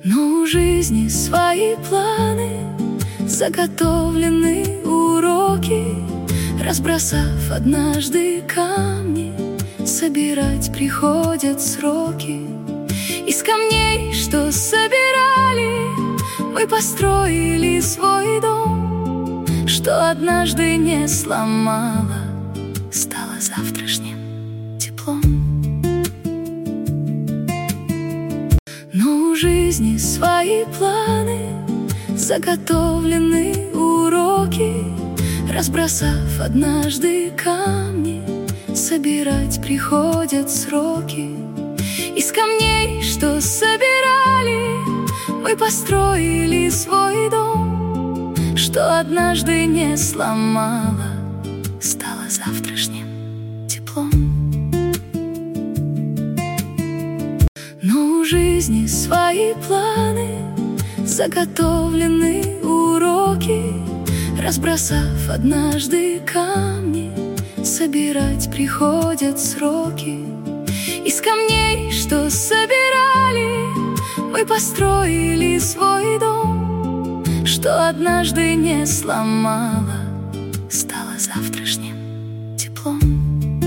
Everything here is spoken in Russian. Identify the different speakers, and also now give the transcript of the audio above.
Speaker 1: Но у жизни свои планы, заготовлены уроки. Разбросав однажды камни, собирать приходят сроки. Из камней, что собирали, мы построили свой дом, что однажды не сломало, стало завтрашним теплом. Но у жизни свои планы, заготовлены уроки. Разбросав однажды камни, собирать приходят сроки. Из камней, что собирали, мы построили свой дом, что однажды не сломало, стало завтрашним теплом. Но у жизни свои планы, заготовлены уроки. Разбросав однажды камни, собирать приходят сроки. Из камней, что собирали, мы построили свой дом, что однажды не сломало, стало завтрашним